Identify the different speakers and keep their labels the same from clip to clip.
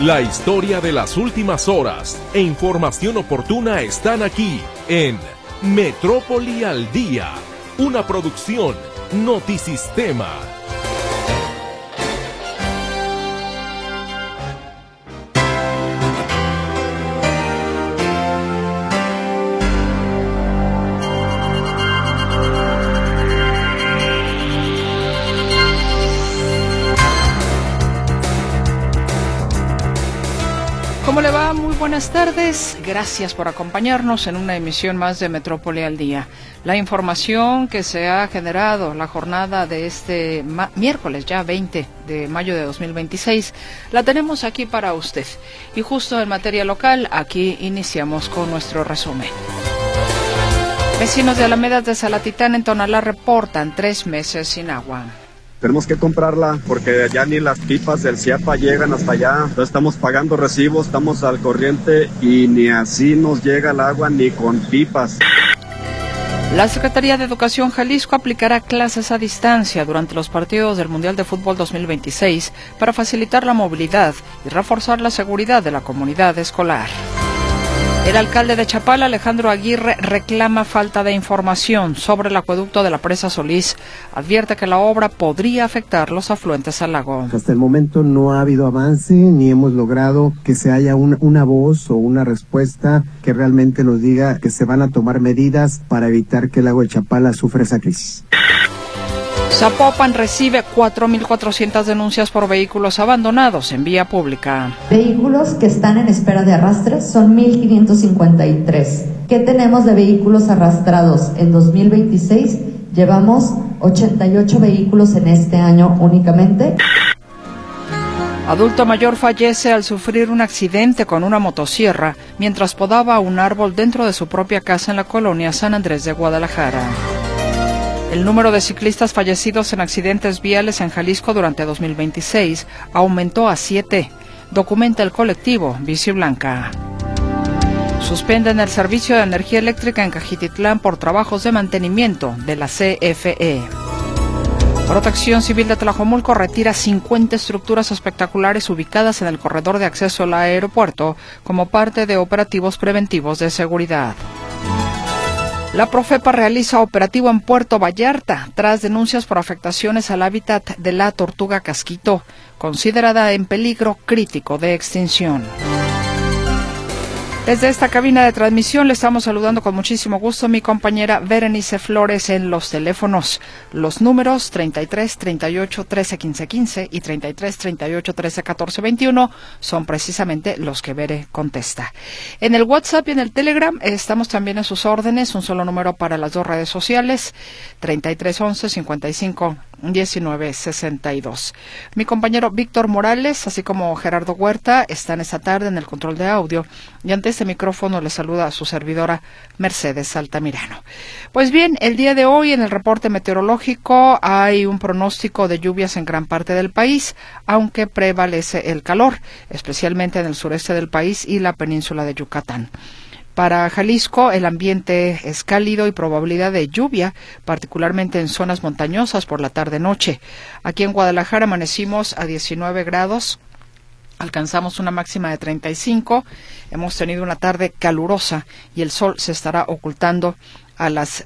Speaker 1: La historia de las últimas horas e información oportuna están aquí en Metrópoli al Día, una producción Notisistema.
Speaker 2: ¿Cómo le va? Muy buenas tardes. Gracias por acompañarnos en una emisión más de Metrópoli al Día. La información que se ha generado la jornada de este miércoles, ya 20 de mayo de 2026, la tenemos aquí para usted. Y justo en materia local, aquí iniciamos con nuestro resumen. Vecinos de Alamedas de Salatitán en Tonalá reportan 3 meses sin agua.
Speaker 3: Tenemos que comprarla porque ya ni las pipas del CIAPA llegan hasta allá. Entonces estamos pagando recibos, estamos al corriente y ni así nos llega el agua ni con pipas.
Speaker 2: La Secretaría de Educación Jalisco aplicará clases a distancia durante los partidos del Mundial de Fútbol 2026 para facilitar la movilidad y reforzar la seguridad de la comunidad escolar. El alcalde de Chapala, Alejandro Aguirre, reclama falta de información sobre el acueducto de la Presa Solís. Advierte que la obra podría afectar los afluentes al lago.
Speaker 4: Hasta el momento no ha habido avance ni hemos logrado que se haya una voz o una respuesta que realmente nos diga que se van a tomar medidas para evitar que el lago de Chapala sufra esa crisis.
Speaker 2: Zapopan recibe 4.400 denuncias por vehículos abandonados en vía pública.
Speaker 5: Vehículos que están en espera de arrastre son 1.553. ¿Qué tenemos de vehículos arrastrados en 2026? Llevamos 88 vehículos en este año únicamente.
Speaker 2: Adulto mayor fallece al sufrir un accidente con una motosierra mientras podaba un árbol dentro de su propia casa en la colonia San Andrés de Guadalajara. El número de ciclistas fallecidos en accidentes viales en Jalisco durante 2026 aumentó a 7, documenta el colectivo Bici Blanca. Suspenden el servicio de energía eléctrica en Cajititlán por trabajos de mantenimiento de la CFE. Protección Civil de Tlajomulco retira 50 estructuras espectaculares ubicadas en el corredor de acceso al aeropuerto como parte de operativos preventivos de seguridad. La Profepa realiza operativo en Puerto Vallarta tras denuncias por afectaciones al hábitat de la tortuga casquito, considerada en peligro crítico de extinción. Desde esta cabina de transmisión le estamos saludando con muchísimo gusto a mi compañera Berenice Flores en los teléfonos. Los números 33 38 13 15 15 y 33 38 13 14 21 son precisamente los que Bere contesta. En el WhatsApp y en el Telegram estamos también a sus órdenes, un solo número para las dos redes sociales, 33 11 55 19 62. Mi compañero Víctor Morales, así como Gerardo Huerta, están esta tarde en el control de audio y ante este micrófono le saluda a su servidora Mercedes Altamirano. Pues bien, el día de hoy en el reporte meteorológico hay un pronóstico de lluvias en gran parte del país, aunque prevalece el calor, especialmente en el sureste del país y la península de Yucatán. Para Jalisco, el ambiente es cálido y probabilidad de lluvia, particularmente en zonas montañosas por la tarde-noche. Aquí en Guadalajara amanecimos a 19 grados. Alcanzamos una máxima de 35, hemos tenido una tarde calurosa y el sol se estará ocultando a las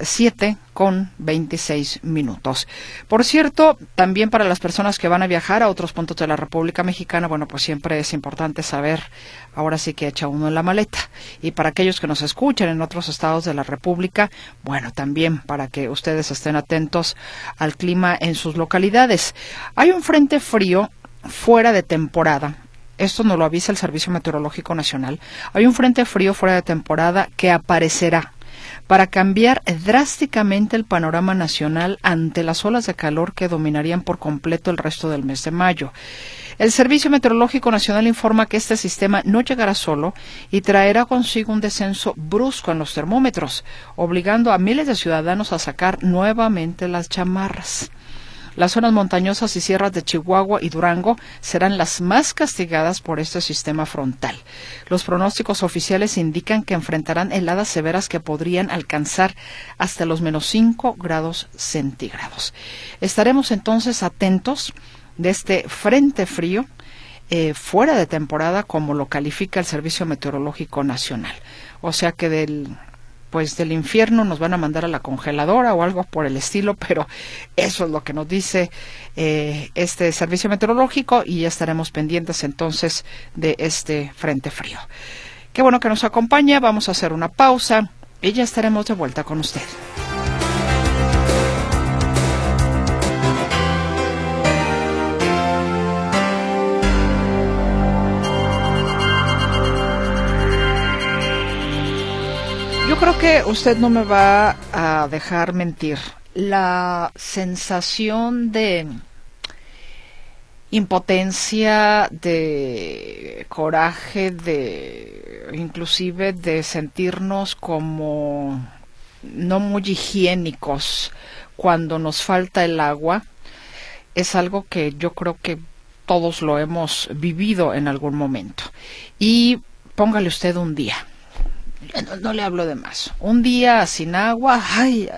Speaker 2: 7:26. Por cierto, también para las personas que van a viajar a otros puntos de la República Mexicana, bueno, pues siempre es importante saber, ahora sí que echa uno en la maleta. Y para aquellos que nos escuchan en otros estados de la República, bueno, también para que ustedes estén atentos al clima en sus localidades. Hay un frente frío fuera de temporada. Esto nos lo avisa el Servicio Meteorológico Nacional. Hay un frente frío fuera de temporada que aparecerá para cambiar drásticamente el panorama nacional ante las olas de calor que dominarían por completo el resto del mes de mayo. El Servicio Meteorológico Nacional informa que este sistema no llegará solo y traerá consigo un descenso brusco en los termómetros, obligando a miles de ciudadanos a sacar nuevamente las chamarras. Las zonas montañosas y sierras de Chihuahua y Durango serán las más castigadas por este sistema frontal. Los pronósticos oficiales indican que enfrentarán heladas severas que podrían alcanzar hasta los -5 grados centígrados. Estaremos entonces atentos de este frente frío fuera de temporada, como lo califica el Servicio Meteorológico Nacional. O sea que del infierno nos van a mandar a la congeladora o algo por el estilo, pero eso es lo que nos dice este servicio meteorológico, y ya estaremos pendientes entonces de este frente frío. Qué bueno que nos acompaña. Vamos a hacer una pausa y ya estaremos de vuelta con usted. Yo creo que usted no me va a dejar mentir. La sensación de impotencia, de coraje, inclusive de sentirnos como no muy higiénicos cuando nos falta el agua, es algo que yo creo que todos lo hemos vivido en algún momento. Y póngale usted un día. No le hablo de más. Un día sin agua, ay,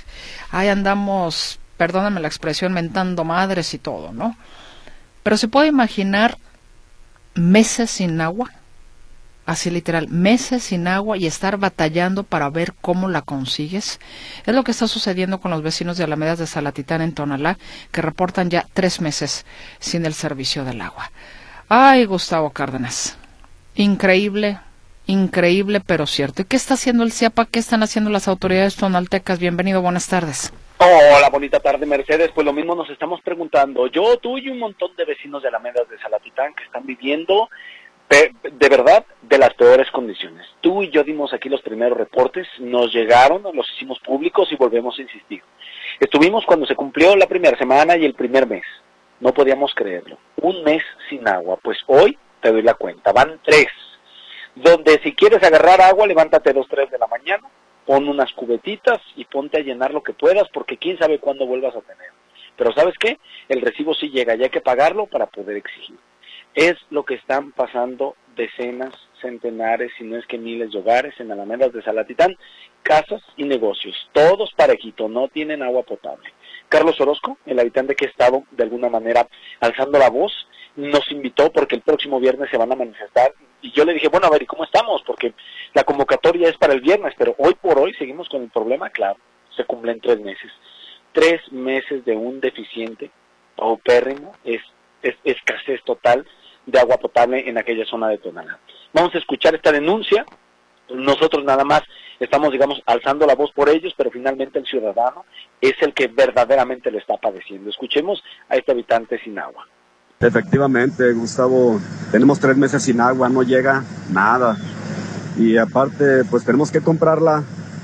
Speaker 2: andamos, perdóname la expresión, mentando madres y todo, ¿no? Pero se puede imaginar meses sin agua, así literal, meses sin agua, y estar batallando para ver cómo la consigues. Es lo que está sucediendo con los vecinos de Alamedas de Salatitán en Tonalá, que reportan ya 3 meses sin el servicio del agua. Ay, Gustavo Cárdenas, increíble, pero cierto. ¿Y qué está haciendo el CIAPA? ¿Qué están haciendo las autoridades tonaltecas? Bienvenido, buenas tardes.
Speaker 6: Hola, bonita tarde, Mercedes. Pues lo mismo nos estamos preguntando. Yo, tú y un montón de vecinos de Alamedas de Salatitán que están viviendo, de verdad, de las peores condiciones. Tú y yo dimos aquí los primeros reportes, nos llegaron, los hicimos públicos y volvemos a insistir. Estuvimos cuando se cumplió la primera semana y el primer mes. No podíamos creerlo. 1 mes sin agua. Pues hoy te doy la cuenta. Van 3. Donde si quieres agarrar agua, levántate 2, 3 de la mañana, pon unas cubetitas y ponte a llenar lo que puedas, porque quién sabe cuándo vuelvas a tener. Pero ¿sabes qué? El recibo sí llega y hay que pagarlo para poder exigir. Es lo que están pasando decenas, centenares, si no es que miles de hogares en Alamedas de Salatitán, casas y negocios, todos parejito, no tienen agua potable. Carlos Orozco, el habitante que ha estado de alguna manera alzando la voz, nos invitó porque el próximo viernes se van a manifestar, y yo le dije, bueno, a ver, ¿y cómo estamos? Porque la convocatoria es para el viernes, pero hoy por hoy seguimos con el problema. Claro, se cumplen 3 meses. 3 meses de un deficiente paupérrimo, es escasez total de agua potable en aquella zona de Tonalá. Vamos a escuchar esta denuncia. Nosotros nada más estamos, digamos, alzando la voz por ellos, pero finalmente el ciudadano es el que verdaderamente lo está padeciendo. Escuchemos a este habitante sin agua.
Speaker 3: Efectivamente, Gustavo, tenemos 3 meses sin agua, no llega nada. Y aparte, pues tenemos que comprarla,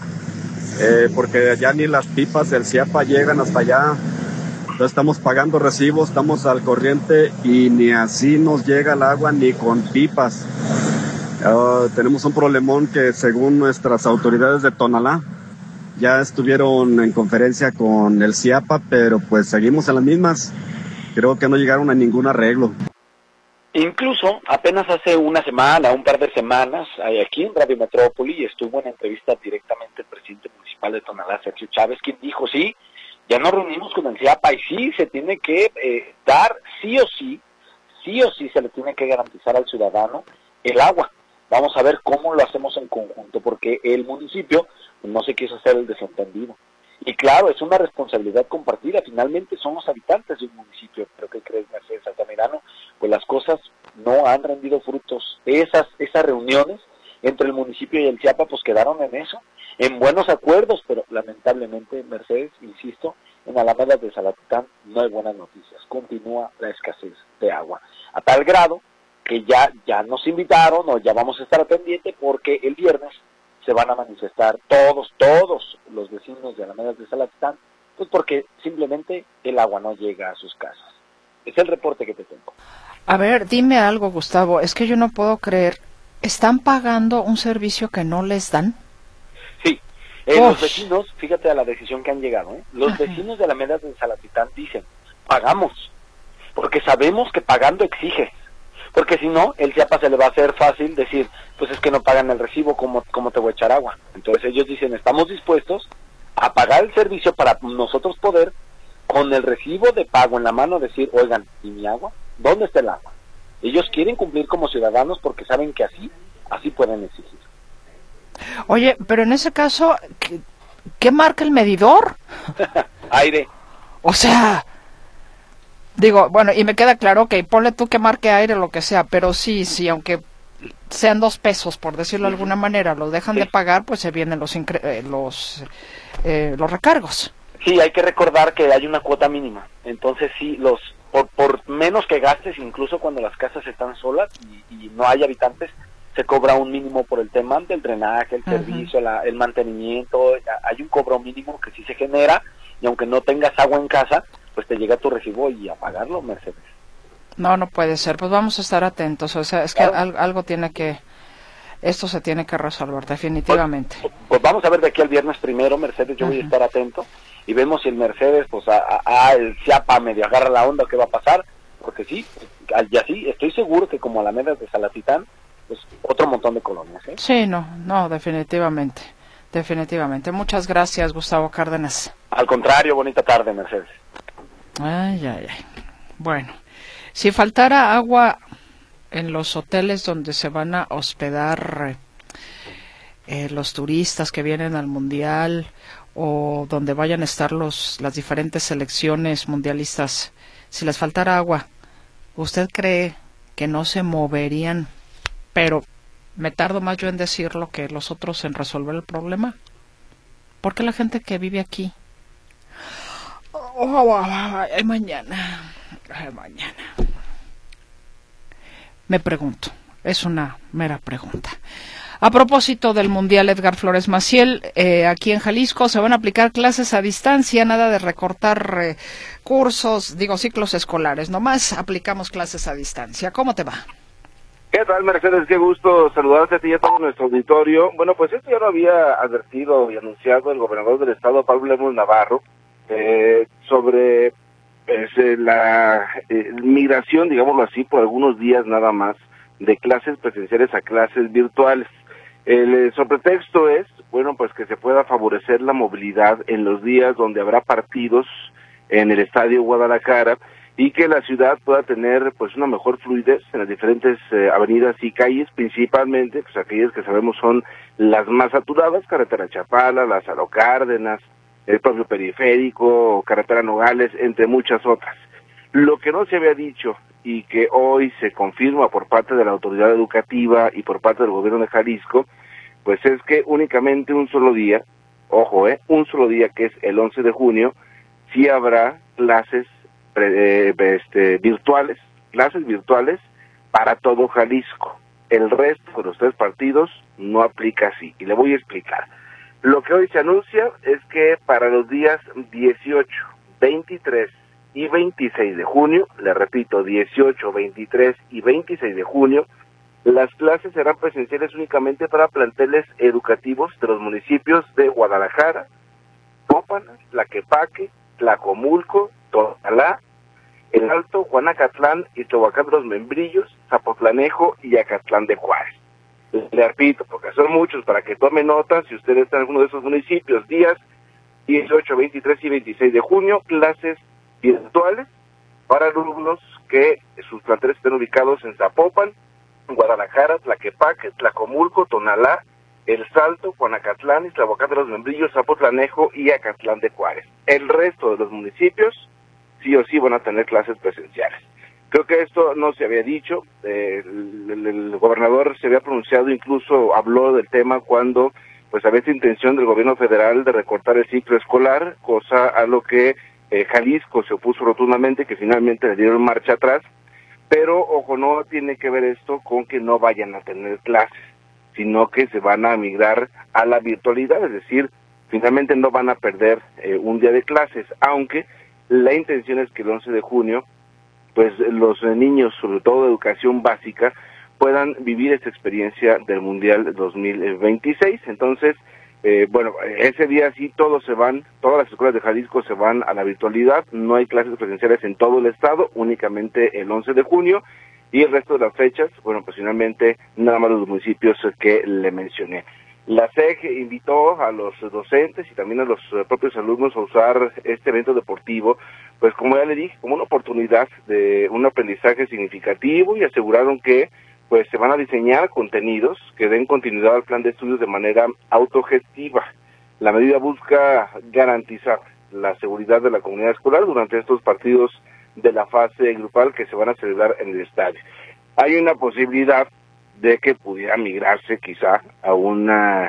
Speaker 3: porque ya ni las pipas del CIAPA llegan hasta allá. Entonces estamos pagando recibos, estamos al corriente y ni así nos llega el agua ni con pipas. Tenemos un problemón que según nuestras autoridades de Tonalá, ya estuvieron en conferencia con el CIAPA, pero pues seguimos en las mismas. Creo que no llegaron a ningún arreglo.
Speaker 6: Incluso apenas hace una semana, un par de semanas, aquí en Radio Metrópoli estuvo en entrevista directamente el presidente municipal de Tonalá, Sergio Chávez, quien dijo, sí, ya nos reunimos con el CIAPA y sí, se tiene que dar, sí o sí se le tiene que garantizar al ciudadano el agua. Vamos a ver cómo lo hacemos en conjunto, porque el municipio no se quiso hacer el desentendido. Y claro, es una responsabilidad compartida, finalmente son los habitantes de un municipio, pero ¿qué crees, Mercedes Altamirano? Pues las cosas no han rendido frutos. Esas reuniones entre el municipio y el CIAPA pues quedaron en eso, en buenos acuerdos, pero lamentablemente, Mercedes, insisto, en Alamedas de Salatitán no hay buenas noticias, continúa la escasez de agua, a tal grado que ya nos invitaron o ya vamos a estar pendientes porque el viernes se van a manifestar todos los vecinos de Alamedas de Salatitán, pues porque simplemente el agua no llega a sus casas. Es el reporte que te tengo.
Speaker 2: A ver, dime algo, Gustavo, es que yo no puedo creer, ¿están pagando un servicio que no les dan?
Speaker 6: Sí, los vecinos, fíjate a la decisión que han llegado, los vecinos de Alamedas de Salatitán dicen, pagamos, porque sabemos que pagando exige. Porque si no, el CIAPA se le va a hacer fácil decir, pues es que no pagan el recibo, ¿cómo te voy a echar agua? Entonces ellos dicen, estamos dispuestos a pagar el servicio para nosotros poder, con el recibo de pago en la mano, decir, oigan, ¿y mi agua? ¿Dónde está el agua? Ellos quieren cumplir como ciudadanos porque saben que así pueden exigir.
Speaker 2: Oye, pero en ese caso, ¿qué marca el medidor?
Speaker 6: Aire.
Speaker 2: O sea, digo, bueno, y me queda claro que ponle tú que marque aire, lo que sea, pero sí, aunque sean 2 pesos, por decirlo de alguna manera, lo dejan de pagar, pues se vienen los recargos.
Speaker 6: Sí, hay que recordar que hay una cuota mínima. Entonces sí, por menos que gastes, incluso cuando las casas están solas y no hay habitantes, se cobra un mínimo por el tema del drenaje, el servicio, el mantenimiento. Hay un cobro mínimo que sí se genera, y aunque no tengas agua en casa, pues te llega tu recibo y a pagarlo, Mercedes.
Speaker 2: No puede ser. Pues vamos a estar atentos. O sea, es que algo esto se tiene que resolver, definitivamente.
Speaker 6: Pues vamos a ver de aquí al viernes primero, Mercedes, yo voy a estar atento, y vemos si el Mercedes, pues el Chiapa medio agarra la onda, qué va a pasar, porque sí, y así, estoy seguro que como Alamedas de Salatitán, pues otro montón de colonias, ¿eh?
Speaker 2: Sí, no, definitivamente. Muchas gracias, Gustavo Cárdenas.
Speaker 6: Al contrario, bonita tarde, Mercedes.
Speaker 2: Ay. Bueno, si faltara agua en los hoteles donde se van a hospedar los turistas que vienen al Mundial, o donde vayan a estar las diferentes selecciones mundialistas, si les faltara agua, ¿usted cree que no se moverían? Pero me tardo más yo en decirlo que los otros en resolver el problema. Porque la gente que vive aquí, mañana, me pregunto, es una mera pregunta. A propósito del Mundial, Edgar Flores Maciel, aquí en Jalisco se van a aplicar clases a distancia, nada de recortar ciclos escolares, nomás aplicamos clases a distancia. ¿Cómo te va?
Speaker 7: ¿Qué tal, Mercedes? Qué gusto saludarte a ti y a todo nuestro auditorio. Bueno, pues esto ya lo había advertido y anunciado el gobernador del estado, Pablo Lemus Navarro, sobre la migración, digámoslo así, por algunos días nada más, de clases presenciales a clases virtuales. El sobretexto es, bueno, pues que se pueda favorecer la movilidad en los días donde habrá partidos en el Estadio Guadalajara, y que la ciudad pueda tener pues una mejor fluidez en las diferentes avenidas y calles, principalmente pues aquellas que sabemos son las más saturadas, carretera Chapala, Lázaro Cárdenas, el propio periférico, carretera Nogales, entre muchas otras. Lo que no se había dicho y que hoy se confirma por parte de la autoridad educativa y por parte del gobierno de Jalisco, pues es que únicamente un solo día, un solo día, que es el 11 de junio, sí habrá clases virtuales para todo Jalisco. El resto de los 3 partidos no aplica así, y le voy a explicar. Lo que hoy se anuncia es que para los días 18, 23 y 26 de junio, le repito, 18, 23 y 26 de junio, las clases serán presenciales únicamente para planteles educativos de los municipios de Guadalajara, Pópana, Tlaquepaque, Tlacomulco, Tonalá, El Alto, Juanacatlán, Iztahuacán de los Membrillos, Zapotlanejo y Acatlán de Juárez. Le repito, porque son muchos, para que tome nota, si usted está en alguno de esos municipios, días 18, 23 y 26 de junio, clases virtuales para alumnos que sus planteles estén ubicados en Zapopan, Guadalajara, Tlaquepaque, Tlacomulco, Tonalá, El Salto, Juanacatlán, Iztahuacán de los Membrillos, Zapotlanejo y Acatlán de Juárez. El resto de los municipios sí o sí van a tener clases presenciales. Creo que esto no se había dicho, el gobernador se había pronunciado, incluso habló del tema cuando pues había esta intención del gobierno federal de recortar el ciclo escolar, cosa a lo que Jalisco se opuso rotundamente, que finalmente le dieron marcha atrás, pero ojo, no tiene que ver esto con que no vayan a tener clases, sino que se van a migrar a la virtualidad, es decir, finalmente no van a perder un día de clases, aunque la intención es que el 11 de junio, pues los niños, sobre todo de educación básica, puedan vivir esta experiencia del Mundial 2026. Entonces, ese día sí todas las escuelas de Jalisco se van a la virtualidad, no hay clases presenciales en todo el estado, únicamente el 11 de junio, y el resto de las fechas, pues finalmente nada más los municipios que le mencioné. La SEG invitó a los docentes y también a los propios alumnos a usar este evento deportivo, pues como ya le dije, como una oportunidad de un aprendizaje significativo, y aseguraron que pues se van a diseñar contenidos que den continuidad al plan de estudios de manera autogestiva. La medida busca garantizar la seguridad de la comunidad escolar durante estos partidos de la fase grupal que se van a celebrar en el estadio. Hay una posibilidad de que pudiera migrarse quizá a un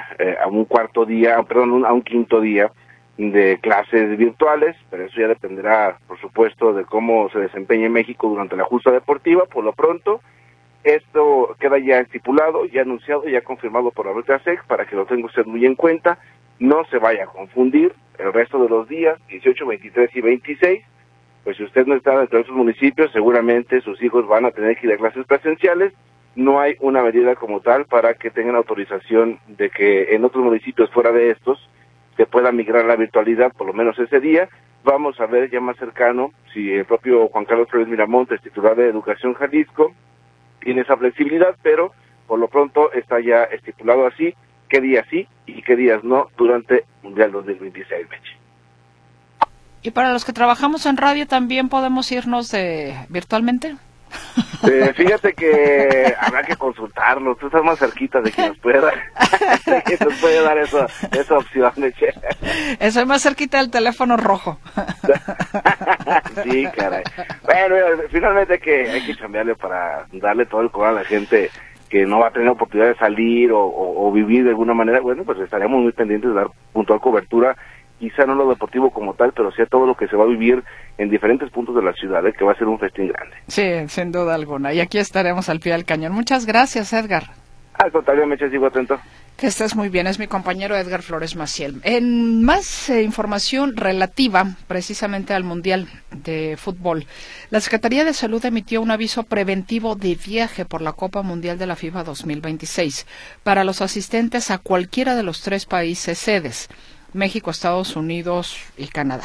Speaker 7: quinto día de clases virtuales, pero eso ya dependerá, por supuesto, de cómo se desempeñe México durante la justa deportiva. Por lo pronto, esto queda ya estipulado, ya anunciado, ya confirmado por la propia SEG, para que lo tenga usted muy en cuenta. No se vaya a confundir el resto de los días, 18, 23 y 26, pues si usted no está dentro de esos municipios, seguramente sus hijos van a tener que ir a clases presenciales. No hay una medida como tal para que tengan autorización de que en otros municipios fuera de estos se pueda migrar a la virtualidad, por lo menos ese día. Vamos a ver ya más cercano si el propio Juan Carlos Flores Miramontes, titular de Educación Jalisco, tiene esa flexibilidad, pero por lo pronto está ya estipulado así, qué días sí y qué días no durante el Mundial 2026, Meche.
Speaker 2: ¿Y para los que trabajamos en radio también podemos irnos virtualmente?
Speaker 7: Fíjate que habrá que consultarlo. Tú estás más cerquita de que nos puede dar esa opción.
Speaker 2: Soy más cerquita del teléfono rojo.
Speaker 7: Sí, caray. Bueno, finalmente hay que cambiarle para darle todo el color a la gente que no va a tener oportunidad de salir o vivir de alguna manera. Bueno, pues estaríamos muy pendientes de dar puntual cobertura, quizá no lo deportivo como tal, pero sí a todo lo que se va a vivir en diferentes puntos de la ciudad, que va a ser un festín grande.
Speaker 2: Sí, sin duda alguna. Y aquí estaremos al pie del cañón. Muchas gracias, Edgar.
Speaker 7: Al contrario, Meche, sigo atento.
Speaker 2: Que estés muy bien. Es mi compañero Edgar Flores Maciel. En más información relativa precisamente al Mundial de Fútbol, la Secretaría de Salud emitió un aviso preventivo de viaje por la Copa Mundial de la FIFA 2026 para los asistentes a cualquiera de los 3 países sedes: México, Estados Unidos y Canadá.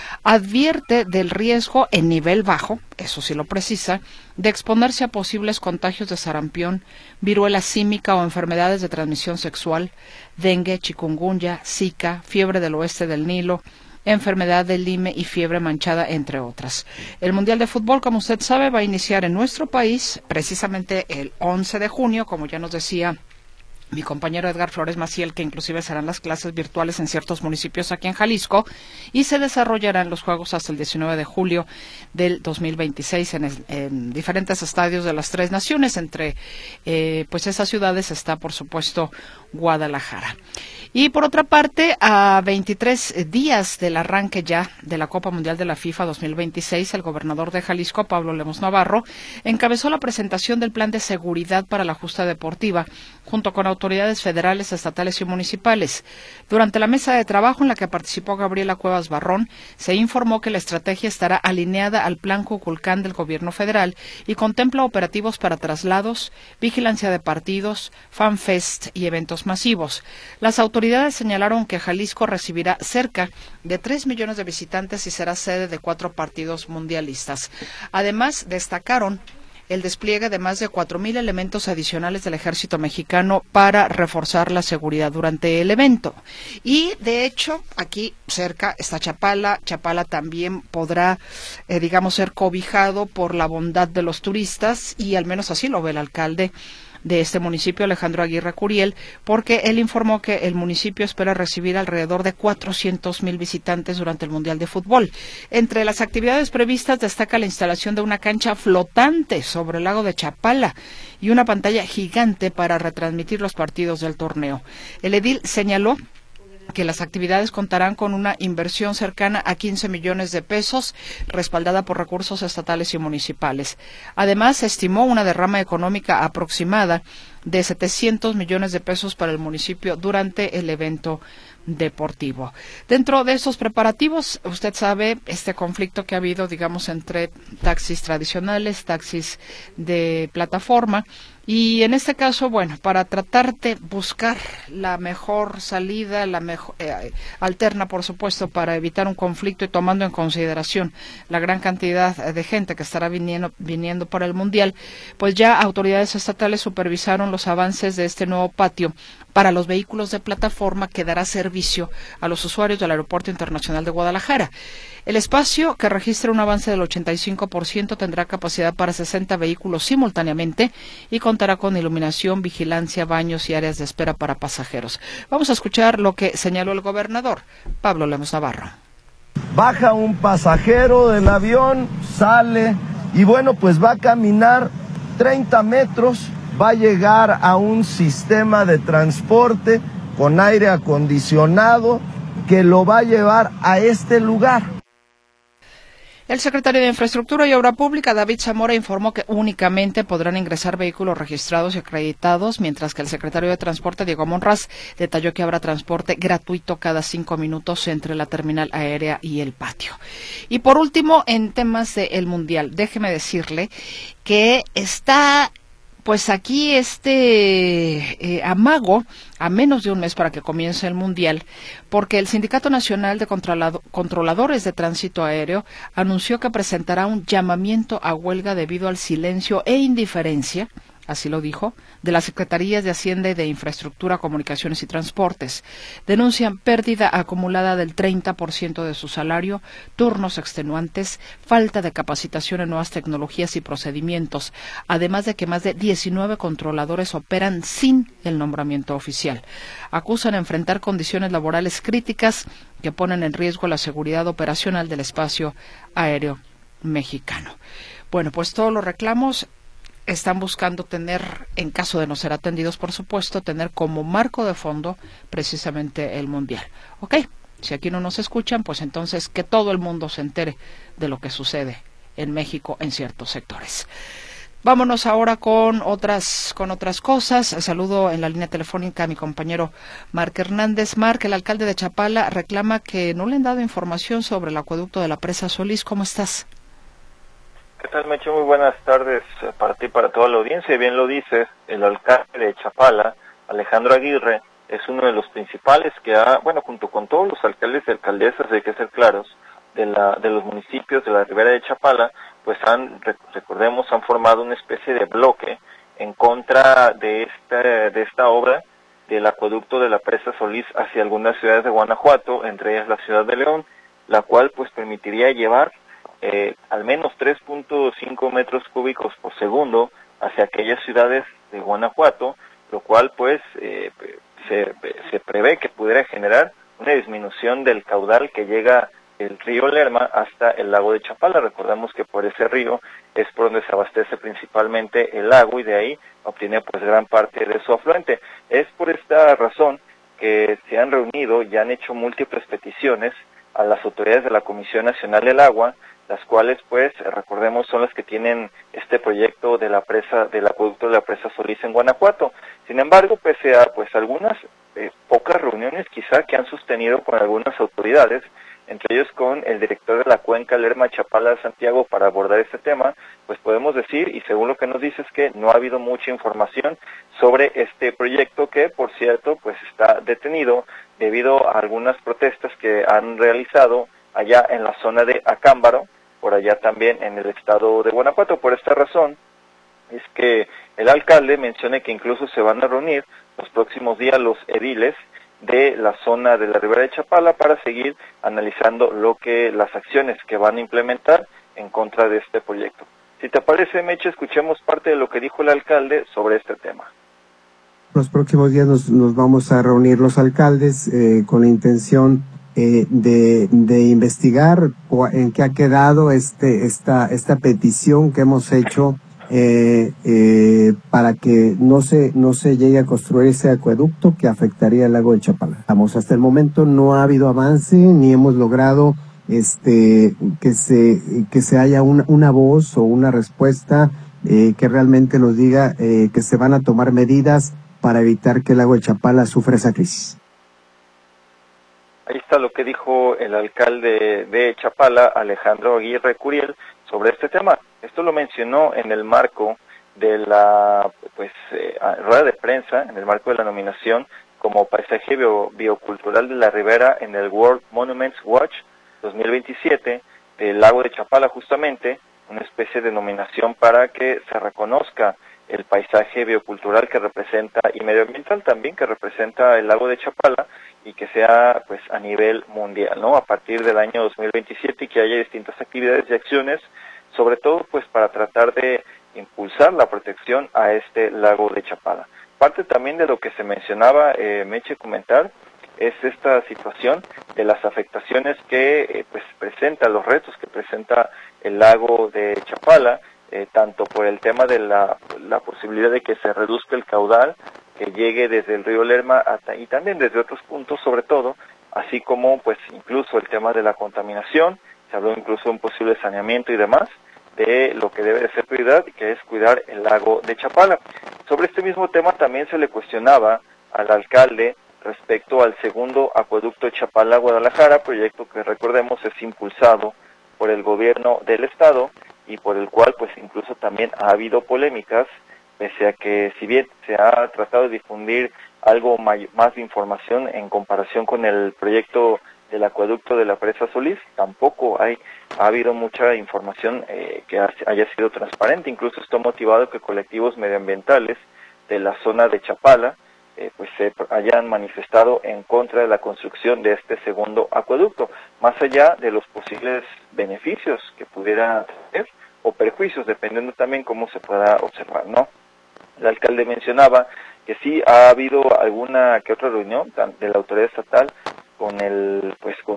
Speaker 2: Advierte del riesgo en nivel bajo, eso sí lo precisa, de exponerse a posibles contagios de sarampión, viruela símica o enfermedades de transmisión sexual, dengue, chikungunya, zika, fiebre del oeste del Nilo, enfermedad del Lyme y fiebre manchada, entre otras. El Mundial de Fútbol, como usted sabe, va a iniciar en nuestro país precisamente el 11 de junio, como ya nos decía mi compañero Edgar Flores Maciel, que inclusive serán las clases virtuales en ciertos municipios aquí en Jalisco, y se desarrollarán los juegos hasta el 19 de julio del 2026 en diferentes estadios de las 3 naciones. Entre pues esas ciudades está, por supuesto, Guadalajara. Y por otra parte, a 23 días del arranque ya de la Copa Mundial de la FIFA 2026, el gobernador de Jalisco, Pablo Lemos Navarro, encabezó la presentación del Plan de Seguridad para la Justa Deportiva, junto con autoridades federales, estatales y municipales. Durante la mesa de trabajo en la que participó Gabriela Cuevas Barrón, se informó que la estrategia estará alineada al Plan Cuculcán del gobierno federal y contempla operativos para traslados, vigilancia de partidos, fanfest y eventos masivos. Las autoridades señalaron que Jalisco recibirá cerca de 3 millones de visitantes y será sede de 4 partidos mundialistas. Además, destacaron el despliegue de más de 4,000 elementos adicionales del ejército mexicano para reforzar la seguridad durante el evento. Y, de hecho, aquí cerca está Chapala. Chapala también podrá, ser cobijado por la bondad de los turistas, y al menos así lo ve el alcalde de este municipio, Alejandro Aguirre Curiel, porque él informó que el municipio espera recibir alrededor de 400,000 visitantes durante el Mundial de Fútbol. Entre las actividades previstas destaca la instalación de una cancha flotante sobre el lago de Chapala y una pantalla gigante para retransmitir los partidos del torneo. El edil señaló que las actividades contarán con una inversión cercana a 15 millones de pesos, respaldada por recursos estatales y municipales. Además, se estimó una derrama económica aproximada de 700 millones de pesos para el municipio durante el evento deportivo. Dentro de esos preparativos, usted sabe, este conflicto que ha habido, entre taxis tradicionales, taxis de plataforma, Y en este caso, bueno, para tratar de buscar la mejor salida, la mejor alterna, por supuesto, para evitar un conflicto y tomando en consideración la gran cantidad de gente que estará viniendo para el Mundial, pues ya autoridades estatales supervisaron los avances de este nuevo patio para los vehículos de plataforma que dará servicio a los usuarios del Aeropuerto Internacional de Guadalajara. El espacio, que registra un avance del 85%, tendrá capacidad para 60 vehículos simultáneamente y contará con iluminación, vigilancia, baños y áreas de espera para pasajeros. Vamos a escuchar lo que señaló el gobernador, Pablo Lemos Navarro.
Speaker 8: Baja un pasajero del avión, sale y bueno, pues va a caminar 30 metros, va a llegar a un sistema de transporte con aire acondicionado que lo va a llevar a este lugar.
Speaker 2: El secretario de Infraestructura y Obra Pública, David Zamora, informó que únicamente podrán ingresar vehículos registrados y acreditados, mientras que el secretario de Transporte, Diego Monraz, detalló que habrá transporte gratuito cada 5 minutos entre la terminal aérea y el patio. Y por último, en temas del Mundial, déjeme decirle que está pues aquí amago a menos de un mes para que comience el Mundial, porque el Sindicato Nacional de Controladores de Tránsito Aéreo anunció que presentará un llamamiento a huelga debido al silencio e indiferencia, así lo dijo, de las Secretarías de Hacienda y de Infraestructura, Comunicaciones y Transportes. Denuncian pérdida acumulada del 30% de su salario, turnos extenuantes, falta de capacitación en nuevas tecnologías y procedimientos, además de que más de 19 controladores operan sin el nombramiento oficial. Acusan enfrentar condiciones laborales críticas que ponen en riesgo la seguridad operacional del espacio aéreo mexicano. Bueno, pues todos los reclamos están buscando tener, en caso de no ser atendidos, por supuesto, tener como marco de fondo precisamente el Mundial. ¿Ok? Si aquí no nos escuchan, pues entonces que todo el mundo se entere de lo que sucede en México en ciertos sectores. Vámonos ahora con otras cosas. Saludo en la línea telefónica a mi compañero Marc Hernández. Marc, el alcalde de Chapala reclama que no le han dado información sobre el acueducto de la presa Solís. ¿Cómo estás?
Speaker 9: ¿Qué tal, Mecho? Muy buenas tardes para ti y para toda la audiencia. Bien lo dices, el alcalde de Chapala, Alejandro Aguirre, es uno de los principales que junto con todos los alcaldes y alcaldesas, hay que ser claros, de los municipios de la ribera de Chapala, pues han formado una especie de bloque en contra de esta obra del acueducto de la presa Solís hacia algunas ciudades de Guanajuato, entre ellas la ciudad de León, la cual pues permitiría llevar al menos 3.5 metros cúbicos por segundo hacia aquellas ciudades de Guanajuato, lo cual pues se prevé que pudiera generar una disminución del caudal que llega del río Lerma hasta el lago de Chapala. Recordemos que por ese río es por donde se abastece principalmente el lago y de ahí obtiene pues gran parte de su afluente. Es por esta razón que se han reunido y han hecho múltiples peticiones a las autoridades de la Comisión Nacional del Agua, las cuales pues recordemos son las que tienen este proyecto de la presa, del acueducto de la presa Solís en Guanajuato. Sin embargo, pese a pues algunas pocas reuniones quizá que han sostenido con algunas autoridades, entre ellos con el director de la cuenca Lerma Chapala de Santiago para abordar este tema, pues podemos decir, y según lo que nos dices, que no ha habido mucha información sobre este proyecto que, por cierto, pues está detenido debido a algunas protestas que han realizado allá en la zona de Acámbaro, por allá también en el estado de Guanajuato. Por esta razón es que el alcalde menciona que incluso se van a reunir los próximos días los ediles de la zona de la ribera de Chapala para seguir analizando las acciones que van a implementar en contra de este proyecto. Si te parece, Meche, escuchemos parte de lo que dijo el alcalde sobre este tema.
Speaker 4: Los próximos días nos vamos a reunir los alcaldes con la intención de investigar en qué ha quedado esta petición que hemos hecho para que no se llegue a construir ese acueducto que afectaría el lago de Chapala. Hasta el momento no ha habido avance ni hemos logrado que se haya una voz o una respuesta que realmente nos diga que se van a tomar medidas para evitar que el lago de Chapala sufra esa crisis.
Speaker 9: Ahí está lo que dijo el alcalde de Chapala, Alejandro Aguirre Curiel, sobre este tema. Esto lo mencionó en el marco de la rueda de prensa en el marco de la nominación como paisaje biocultural de la ribera en el World Monuments Watch 2027, el lago de Chapala justamente, una especie de nominación para que se reconozca el paisaje biocultural que representa y medioambiental también que representa el lago de Chapala y que sea pues a nivel mundial, ¿no? A partir del año 2027 y que haya distintas actividades y acciones, sobre todo pues para tratar de impulsar la protección a este lago de Chapala. Parte también de lo que se mencionaba, Meche, comentar, es esta situación de las afectaciones que pues presenta, los retos que presenta el lago de Chapala, tanto por el tema de la posibilidad de que se reduzca el caudal, que llegue desde el río Lerma y también desde otros puntos sobre todo, así como pues incluso el tema de la contaminación, se habló incluso de un posible saneamiento y demás, de lo que debe de ser prioridad, que es cuidar el lago de Chapala. Sobre este mismo tema también se le cuestionaba al alcalde respecto al segundo acueducto Chapala-Guadalajara, proyecto que recordemos es impulsado por el gobierno del estado y por el cual pues incluso también ha habido polémicas, pese a que si bien se ha tratado de difundir algo más de información en comparación con el proyecto del acueducto de la presa Solís, tampoco ha habido mucha información que haya sido transparente. Incluso esto ha motivado que colectivos medioambientales de la zona de Chapala pues se hayan manifestado en contra de la construcción de este segundo acueducto, más allá de los posibles beneficios que pudiera tener o perjuicios, dependiendo también cómo se pueda observar, ¿no? El alcalde mencionaba que sí ha habido alguna que otra reunión de la autoridad estatal con el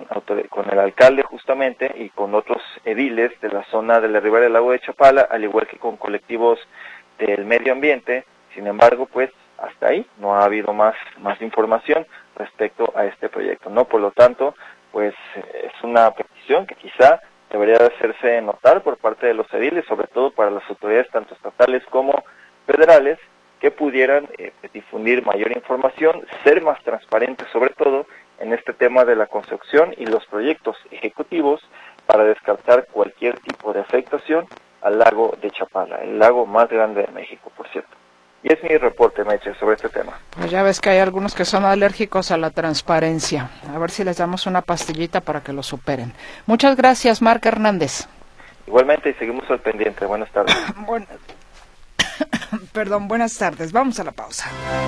Speaker 9: alcalde justamente y con otros ediles de la zona de la ribera del lago de Chapala, al igual que con colectivos del medio ambiente. Sin embargo, pues hasta ahí no ha habido más información respecto a este proyecto, ¿no? Por lo tanto, pues es una petición que quizá debería de hacerse notar por parte de los ediles, sobre todo para las autoridades tanto estatales como federales, que pudieran difundir mayor información, ser más transparentes sobre todo en este tema de la construcción y los proyectos ejecutivos para descartar cualquier tipo de afectación al lago de Chapala, el lago más grande de México, por cierto. Y es mi reporte, Meche, sobre este tema.
Speaker 2: Pues ya ves que hay algunos que son alérgicos a la transparencia. A ver si les damos una pastillita para que lo superen. Muchas gracias, Marc Hernández.
Speaker 9: Igualmente, y seguimos al pendiente. Buenas tardes.
Speaker 2: Perdón, buenas tardes. Vamos a la pausa.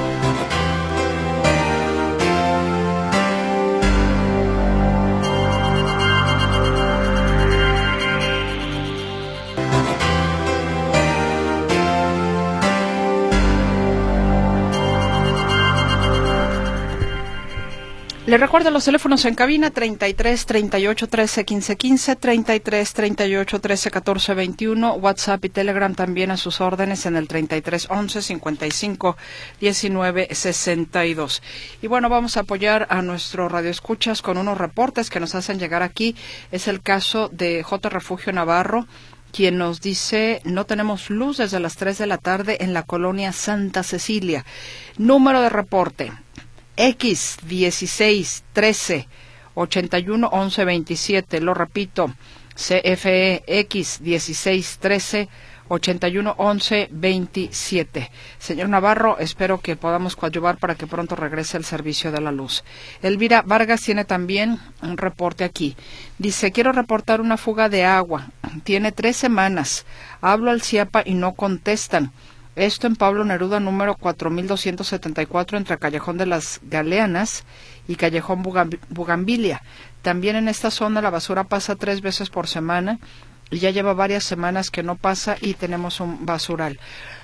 Speaker 2: Le recuerdo los teléfonos en cabina 33 38 13 15 15, 33 38 13 14 21, WhatsApp y Telegram también a sus órdenes en el 33 11 55 19 62. Y bueno, vamos a apoyar a nuestro radioescuchas con unos reportes que nos hacen llegar aquí. Es el caso de J. Refugio Navarro, quien nos dice: no tenemos luz desde las 3 de la tarde en la colonia Santa Cecilia. Número de reporte X 16 13 81 11 27, lo repito, CFE X 16 13 81 11 27. Señor Navarro, espero que podamos coadyuvar para que pronto regrese el servicio de la luz. Elvira Vargas tiene también un reporte aquí. Dice: quiero reportar una fuga de agua. Tiene 3 semanas. Hablo al CIAPA y no contestan. Esto en Pablo Neruda, número 4274, entre Callejón de las Galeanas y Callejón Bugambilia. También en esta zona la basura pasa 3 veces por semana y ya lleva varias semanas que no pasa y tenemos un basural.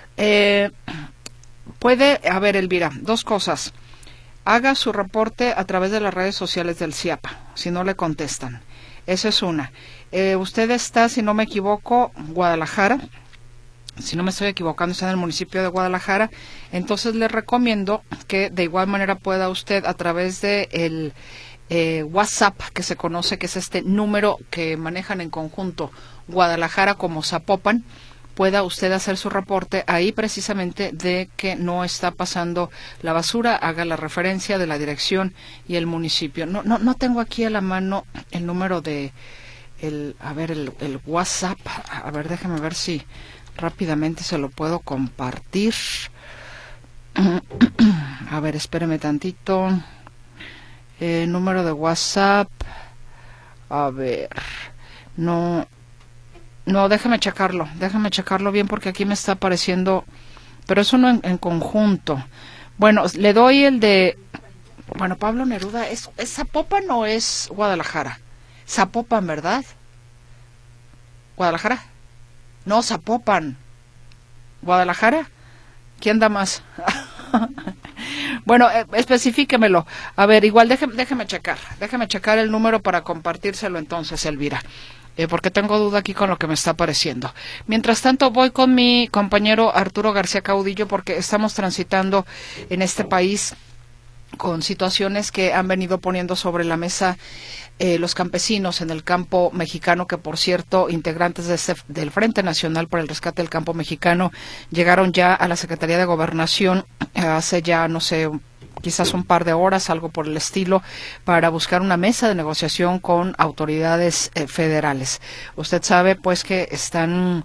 Speaker 2: Elvira, 2 cosas. Haga su reporte a través de las redes sociales del CIAPA, si no le contestan. Esa es una. Usted está, si no me equivoco, Guadalajara. Si no me estoy equivocando, está en el municipio de Guadalajara. Entonces le recomiendo que de igual manera pueda usted, a través de el WhatsApp, que se conoce, que es este número que manejan en conjunto Guadalajara como Zapopan, pueda usted hacer su reporte ahí precisamente de que no está pasando la basura. Haga la referencia de la dirección y el municipio. No tengo aquí a la mano el número de el WhatsApp. A ver, déjeme ver si rápidamente se lo puedo compartir. A ver, espéreme tantito. Número de WhatsApp. A ver. No, déjame checarlo bien porque aquí me está apareciendo, pero eso no en conjunto. Bueno, le doy el de, bueno, Pablo Neruda, ¿es Zapopan o es Guadalajara? Zapopan, ¿verdad? ¿Guadalajara? No, Zapopan. ¿Guadalajara? ¿Quién da más? Bueno, especifíquemelo. A ver, igual déjeme checar el número para compartírselo entonces, Elvira, porque tengo duda aquí con lo que me está apareciendo. Mientras tanto, voy con mi compañero Arturo García Caudillo, porque estamos transitando en este país con situaciones que han venido poniendo sobre la mesa los campesinos en el campo mexicano, que por cierto, integrantes del Frente Nacional por el Rescate del Campo Mexicano llegaron ya a la Secretaría de Gobernación hace ya, no sé, quizás un par de horas, algo por el estilo, para buscar una mesa de negociación con autoridades federales. Usted sabe pues que están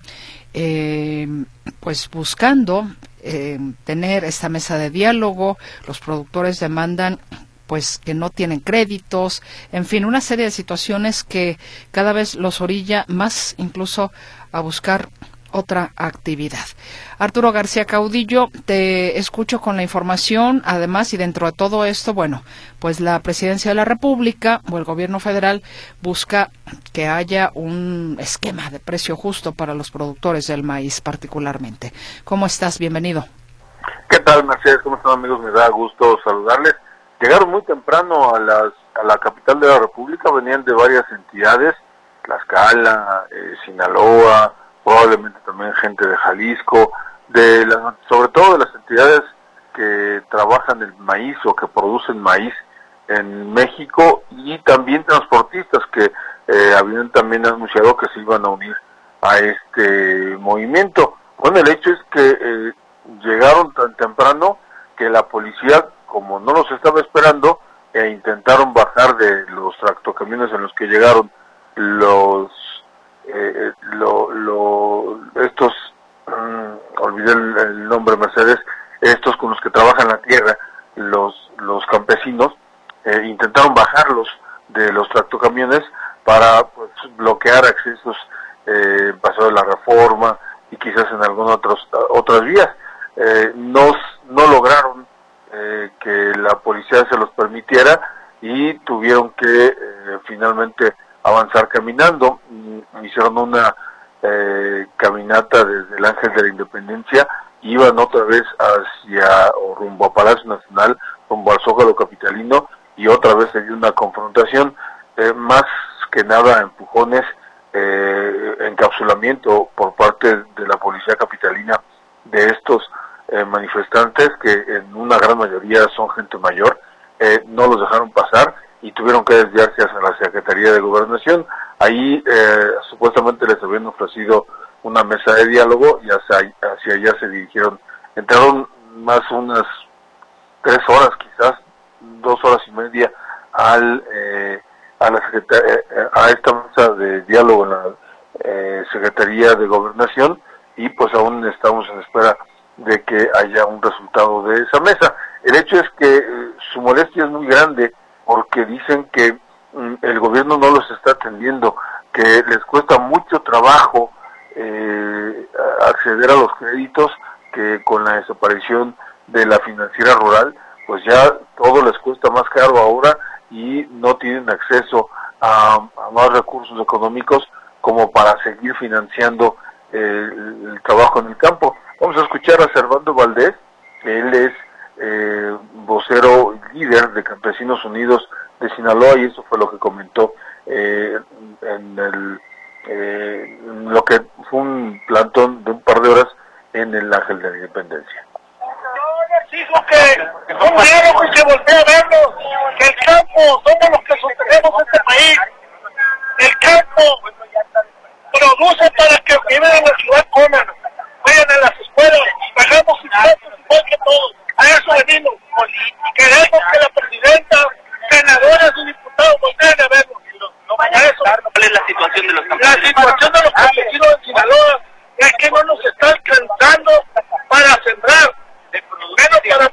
Speaker 2: pues buscando tener esta mesa de diálogo. Los productores demandan pues que no tienen créditos, en fin, una serie de situaciones que cada vez los orilla más incluso a buscar otra actividad. Arturo García Caudillo, te escucho con la información. Además, y dentro de todo esto, bueno, pues la Presidencia de la República o el Gobierno federal busca que haya un esquema de precio justo para los productores del maíz particularmente. ¿Cómo estás? Bienvenido.
Speaker 10: ¿Qué tal, Mercedes? ¿Cómo están, amigos? Me da gusto saludarles. Llegaron muy temprano a la capital de la República, venían de varias entidades, Tlaxcala, Sinaloa, probablemente también gente de Jalisco, sobre todo de las entidades que trabajan el maíz o que producen maíz en México, y también transportistas que habían también anunciado que se iban a unir a este movimiento. Bueno, el hecho es que llegaron tan temprano que la policía, como no los estaba esperando, intentaron bajar de los tractocamiones en los que llegaron olvidé el nombre, Mercedes, estos con los que trabajan la tierra, los campesinos, intentaron bajarlos de los tractocamiones para pues, bloquear accesos Paseo de la Reforma y quizás en algunas otras vías. No lograron que la policía se los permitiera y tuvieron que finalmente avanzar caminando. Hicieron una caminata desde el Ángel de la Independencia, iban otra vez rumbo a Palacio Nacional, rumbo al Zócalo capitalino, y otra vez se dio una confrontación, más que nada empujones, encapsulamiento por parte de la policía capitalina de estos manifestantes, que en una gran mayoría son gente mayor. No los dejaron pasar y tuvieron que desviarse hacia la Secretaría de Gobernación. Ahí supuestamente les habían ofrecido una mesa de diálogo y hacia allá se dirigieron. Entraron más unas 3 horas, quizás 2 horas y media a esta mesa de diálogo en la Secretaría de Gobernación, y pues aún estamos en espera de que haya un resultado de esa mesa. El hecho es que su molestia es muy grande porque dicen que el gobierno no los está atendiendo, que les cuesta mucho trabajo acceder a los créditos, que con la desaparición de la financiera rural, pues ya todo les cuesta más caro ahora y no tienen acceso a más recursos económicos como para seguir financiando el trabajo en el campo. Vamos a escuchar a Servando Valdés. Él es vocero líder de Campesinos Unidos de Sinaloa, y eso fue lo que comentó en lo que fue un plantón de un par de horas en el Ángel de la Independencia.
Speaker 11: Dijo que no quiero que se voltee a verlo, que el campo somos los que sostenemos este país. El campo produce para que viven en la ciudad coman, vayan a las escuelas, pagamos impuestos igual que todos. A eso venimos. Queremos que la presidenta, senadores y diputados volteen a verlo.
Speaker 12: ¿Cuál es la situación de los campesinos?
Speaker 11: La situación de los campesinos en Sinaloa es que no nos está alcanzando para sembrar, menos para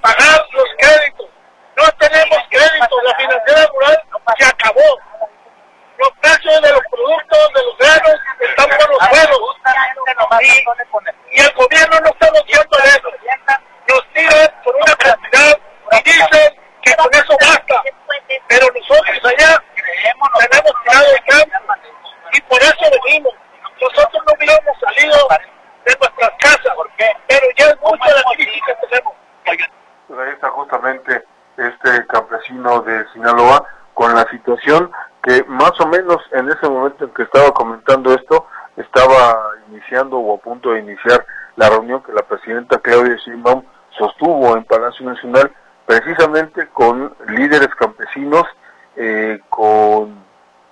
Speaker 11: Y el gobierno no está haciendo eso. Nos tiran por una cantidad y dicen que con eso basta. Pero nosotros allá tenemos tirado el campo y por eso venimos. Nosotros no hubiéramos salido de nuestras casas, pero ya es mucha la crisis que tenemos.
Speaker 10: Pues ahí está justamente este campesino de Sinaloa con la situación que más o menos en ese momento en que estaba comentando esto, estaba iniciando o a punto de iniciar la reunión que la presidenta Claudia Sheinbaum sostuvo en Palacio Nacional, precisamente con líderes campesinos, con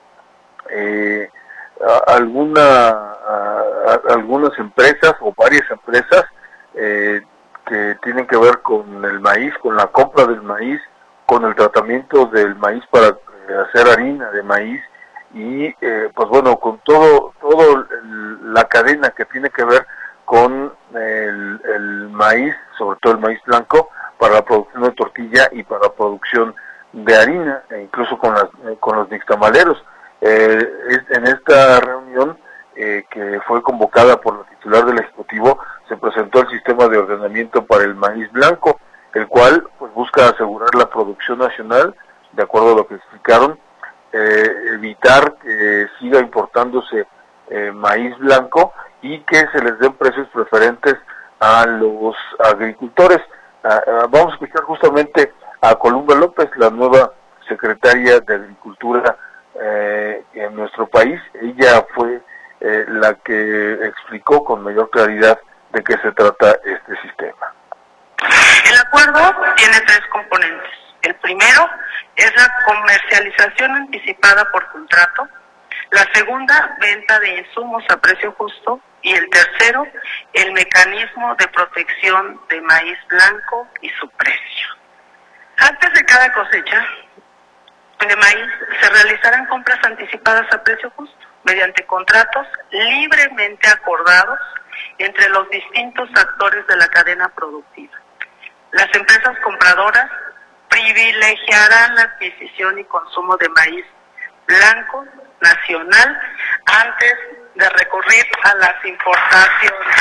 Speaker 10: algunas empresas o varias empresas que tienen que ver con el maíz, con la compra del maíz, con el tratamiento del maíz para hacer harina de maíz y pues bueno, con todo la cadena que tiene que ver con el maíz, sobre todo el maíz blanco, para la producción de tortilla y para la producción de harina, e incluso con los nixtamaleros. En esta reunión que fue convocada por la titular del Ejecutivo, se presentó el sistema de ordenamiento para el maíz blanco, el cual pues busca asegurar la producción nacional, de acuerdo a lo que explicaron, evitar que siga importándose maíz blanco y que se les den precios preferentes a los agricultores. Vamos a escuchar justamente a Columba López, la nueva secretaria de Agricultura en nuestro país. Ella fue la que explicó con mayor claridad de qué se trata este sistema.
Speaker 13: El acuerdo tiene 3 componentes. El primero es la comercialización anticipada por contrato, la segunda, venta de insumos a precio justo, y el tercero, el mecanismo de protección de maíz blanco y su precio. Antes de cada cosecha de maíz se realizarán compras anticipadas a precio justo, mediante contratos libremente acordados entre los distintos actores de la cadena productiva. Las empresas compradoras privilegiarán la adquisición y consumo de maíz blanco nacional antes de recurrir a las importaciones.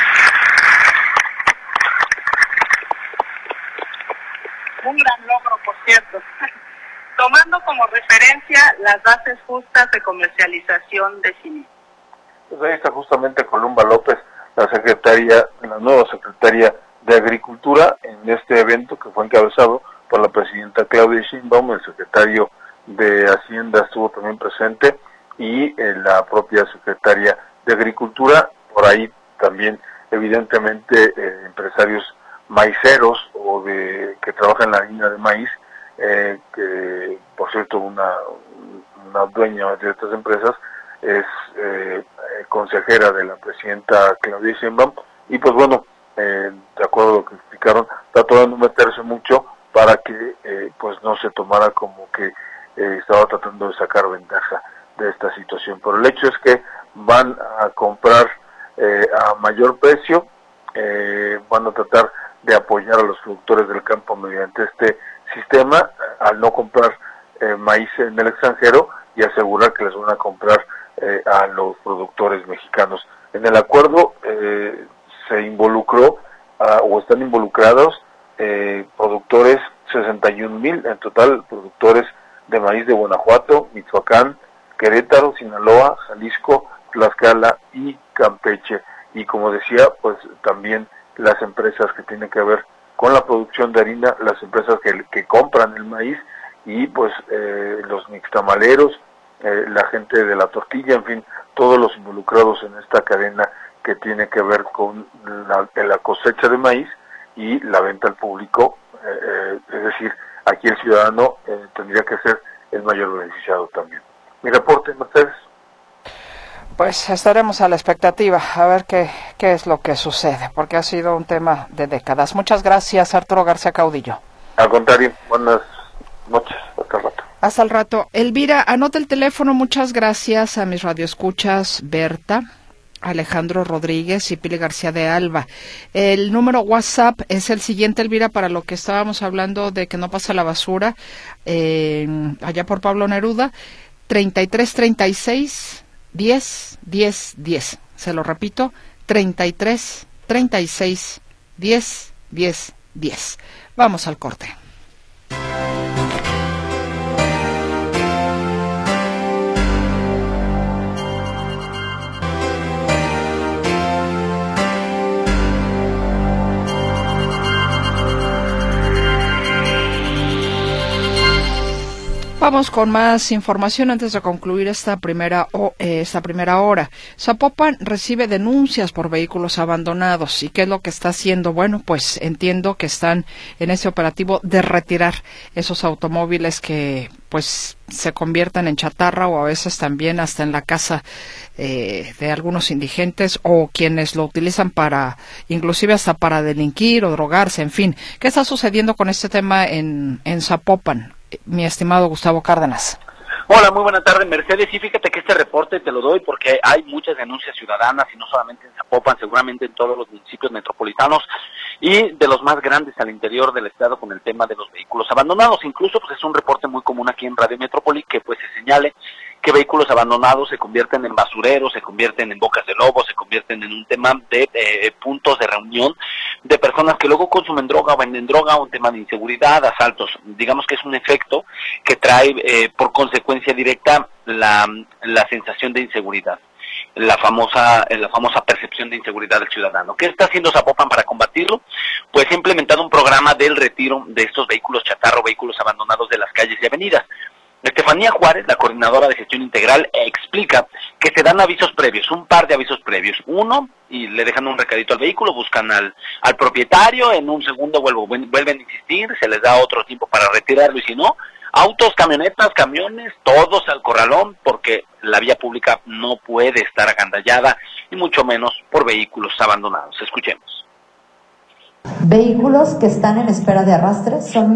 Speaker 13: Un gran logro, por cierto. Tomando como referencia las bases justas de comercialización definidas.
Speaker 10: Pues ahí está justamente Columba López, la nueva secretaria de Agricultura, en este evento que fue encabezado por la presidenta Claudia Sheinbaum. El secretario de Hacienda estuvo también presente y la propia secretaria de Agricultura. Por ahí también evidentemente empresarios maiceros o que trabajan en la harina de maíz, que por cierto una dueña de estas empresas es consejera de la presidenta Claudia Sheinbaum, y pues bueno, de acuerdo a lo que explicaron, trató de no meterse mucho para que pues no se tomara como que estaba tratando de sacar ventaja de esta situación. Pero el hecho es que van a comprar a mayor precio, van a tratar de apoyar a los productores del campo mediante este sistema, al no comprar maíz en el extranjero y asegurar que les van a comprar a los productores mexicanos. En el acuerdo se involucró o están involucrados productores, 61,000 en total, productores de maíz de Guanajuato, Michoacán, Querétaro, Sinaloa, Jalisco, Tlaxcala y Campeche. Y como decía, pues también las empresas que tienen que ver con la producción de harina, las empresas que compran el maíz y pues los nixtamaleros, la gente de la tortilla, en fin, todos los involucrados en esta cadena que tiene que ver con la cosecha de maíz y la venta al público, es decir, aquí el ciudadano tendría que ser el mayor beneficiado también. Mi reporte, Mercedes.
Speaker 2: Pues estaremos a la expectativa a ver qué es lo que sucede, porque ha sido un tema de décadas. Muchas gracias, Arturo García Caudillo.
Speaker 10: Al contrario, buenas noches, hasta el rato.
Speaker 2: Hasta el rato. Elvira, anota el teléfono. Muchas gracias a mis radioescuchas, Berta, Alejandro Rodríguez y Pili García de Alba. El número WhatsApp es el siguiente, Elvira, para lo que estábamos hablando de que no pasa la basura, allá por Pablo Neruda, 3336 10 10 10. Se lo repito, 33 36 10 10 10. Vamos al corte. Vamos con más información antes de concluir esta primera hora. Zapopan recibe denuncias por vehículos abandonados. ¿Y qué es lo que está haciendo? Bueno, pues entiendo que están en ese operativo de retirar esos automóviles que pues se conviertan en chatarra, o a veces también hasta en la casa de algunos indigentes o quienes lo utilizan para, inclusive hasta para delinquir o drogarse, en fin. ¿Qué está sucediendo con este tema en Zapopan, mi estimado Gustavo Cárdenas?
Speaker 6: Hola, muy buena tarde, Mercedes. Sí, fíjate que este reporte te lo doy porque hay muchas denuncias ciudadanas, y no solamente en Zapopan, seguramente en todos los municipios metropolitanos y de los más grandes al interior del estado, con el tema de los vehículos abandonados. Incluso pues es un reporte muy común aquí en Radio Metrópoli que pues se señale que vehículos abandonados se convierten en basureros, se convierten en bocas de lobo, se convierten en un tema de puntos de reunión de personas que luego consumen droga o venden droga, un tema de inseguridad, asaltos. Digamos que es un efecto que trae por consecuencia directa la sensación de inseguridad, la famosa percepción de inseguridad del ciudadano. ¿Qué está haciendo Zapopan para combatirlo? Pues ha implementado un programa del retiro de estos vehículos chatarra o vehículos abandonados de las calles y avenidas. Estefanía Juárez, la coordinadora de gestión integral, explica que se dan avisos previos, un par de avisos previos. Uno, y le dejan un recadito al vehículo, buscan al propietario, en un segundo vuelven a insistir, se les da otro tiempo para retirarlo, y si no, autos, camionetas, camiones, todos al corralón, porque la vía pública no puede estar agandallada, y mucho menos por vehículos abandonados. Escuchemos.
Speaker 5: Vehículos que están en espera de arrastre son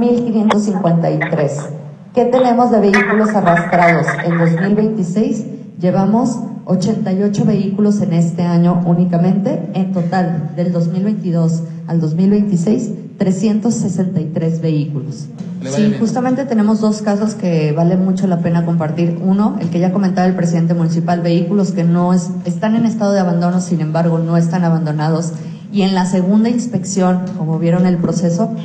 Speaker 5: 1,553. ¿Qué tenemos de vehículos arrastrados? En 2026 llevamos 88 vehículos en este año únicamente. En total, del 2022 al 2026, 363 vehículos. Sí, justamente tenemos dos casos que vale mucho la pena compartir. Uno, el que ya comentaba el presidente municipal, vehículos que están en estado de abandono, sin embargo no están abandonados. Y en la segunda inspección, como vieron el proceso.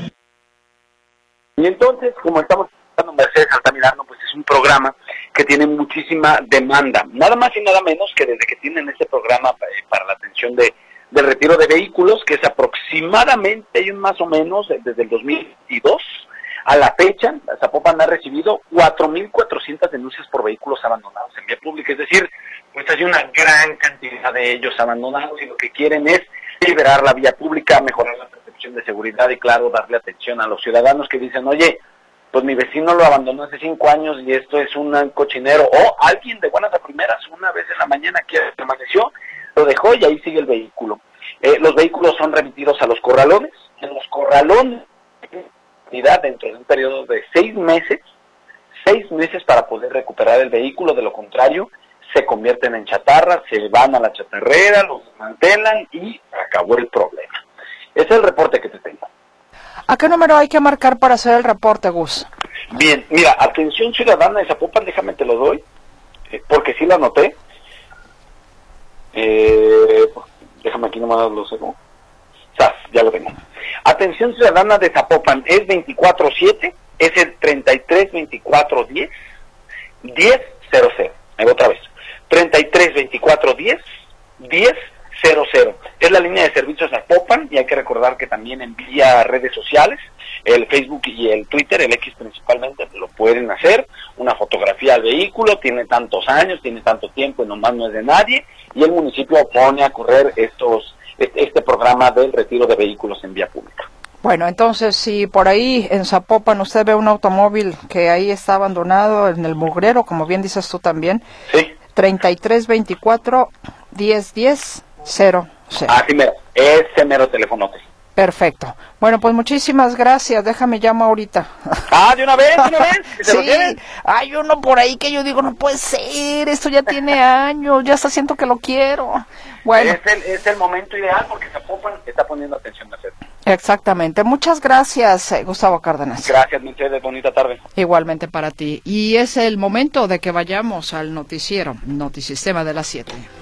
Speaker 6: Y entonces, como estamos Mercedes Altamirano, pues es un programa que tiene muchísima demanda, nada más y nada menos que desde que tienen este programa para la atención del retiro de vehículos, que es aproximadamente, hay un más o menos, desde el 2022 a la fecha, Zapopan ha recibido 4,400 denuncias por vehículos abandonados en vía pública, es decir, pues hay una gran cantidad de ellos abandonados, y lo que quieren es liberar la vía pública, mejorar la percepción de seguridad y, claro, darle atención a los ciudadanos que dicen, oye, pues mi vecino lo abandonó hace 5 años y esto es un cochinero, o alguien de buenas a primeras, una vez en la mañana que amaneció, lo dejó y ahí sigue el vehículo. Los vehículos son remitidos a los corralones. En los corralones, dentro de un periodo de 6 meses para poder recuperar el vehículo, de lo contrario se convierten en chatarra, se van a la chatarrera, los desmantelan y acabó el problema. Ese es el reporte que te tengo.
Speaker 2: ¿A qué número hay que marcar para hacer el reporte, Gus?
Speaker 6: Bien, mira, atención ciudadana de Zapopan, déjame te lo doy, porque sí lo anoté. Déjame aquí nomás lo sé, ¿no? Ya lo tengo. Atención ciudadana de Zapopan, es 24/7, es el 33-24-10, 10-00. Ahí va otra vez. 33-24-10, 10-00. Es la línea de servicios Zapopan, y hay que recordar que también envía redes sociales, el Facebook y el Twitter, el X principalmente, lo pueden hacer, una fotografía al vehículo, tiene tantos años, tiene tanto tiempo y nomás no es de nadie, y el municipio pone a correr este programa del retiro de vehículos en vía pública.
Speaker 2: Bueno, entonces, si por ahí en Zapopan usted ve un automóvil que ahí está abandonado en el mugrero, como bien dices tú también, sí. 33-24-10-10-00.
Speaker 6: Así mero, ese mero teléfono.
Speaker 2: Perfecto. Bueno, pues muchísimas gracias. Déjame llamo ahorita.
Speaker 6: ¿De una vez?
Speaker 2: Sí. Hay uno por ahí que yo digo, no puede ser, esto ya tiene años, ya hasta siento que lo quiero. Bueno.
Speaker 6: Es el momento ideal porque Zapopan está poniendo atención a hacer.
Speaker 2: Exactamente. Muchas gracias, Gustavo Cárdenas.
Speaker 6: Gracias, Mercedes. Bonita tarde.
Speaker 2: Igualmente para ti. Y es el momento de que vayamos al noticiero, Notisistema de las 7.